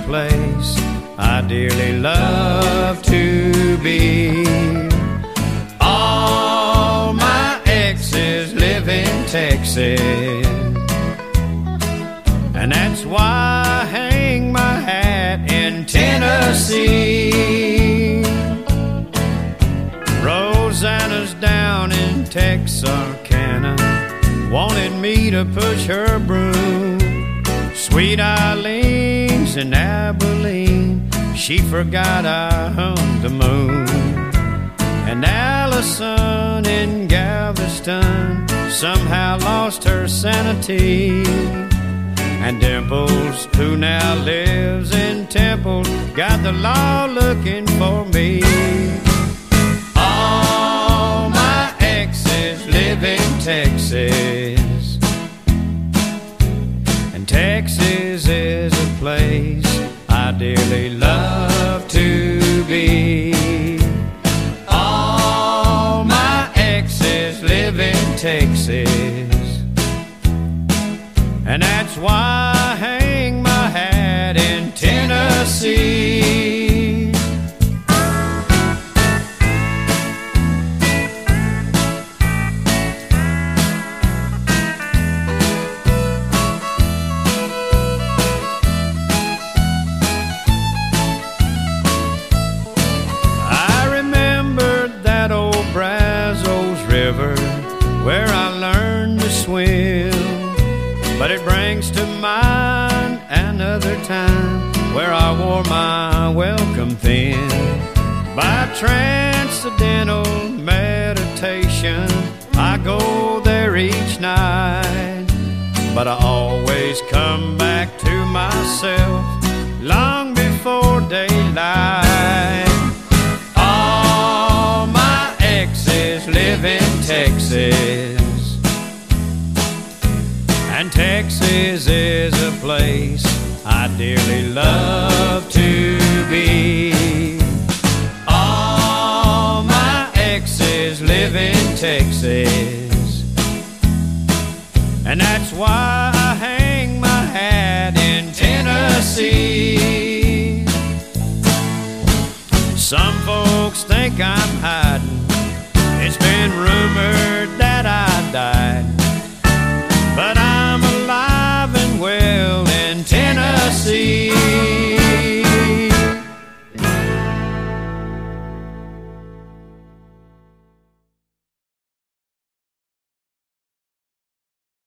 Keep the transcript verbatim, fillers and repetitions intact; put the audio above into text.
place I dearly love to be. All my exes live in Texas, and that's why I hang my hat in Tennessee. Rosanna's down in Texarkana, wanted me to push her broom. Sweet Eileen's in Abilene, she forgot I hung the moon. And Allison in Galveston somehow lost her sanity. And Dimples, who now lives in Temple, got the law looking for me. All my exes live in Texas, and Texas is a place I dearly love to be. All my exes live in Texas, and that's why I hang my hat in Tennessee. I remember that old Brazos River where I learned to swim, but it brings to mind another time where I wore my welcome thin. By transcendental meditation, I go there each night, but I always come back to myself long before daylight. All my exes live in Texas, and Texas is a place I dearly love to be. All my exes live in Texas, and that's why I hang my hat in Tennessee. Some folks think I'm hiding, it's been ruined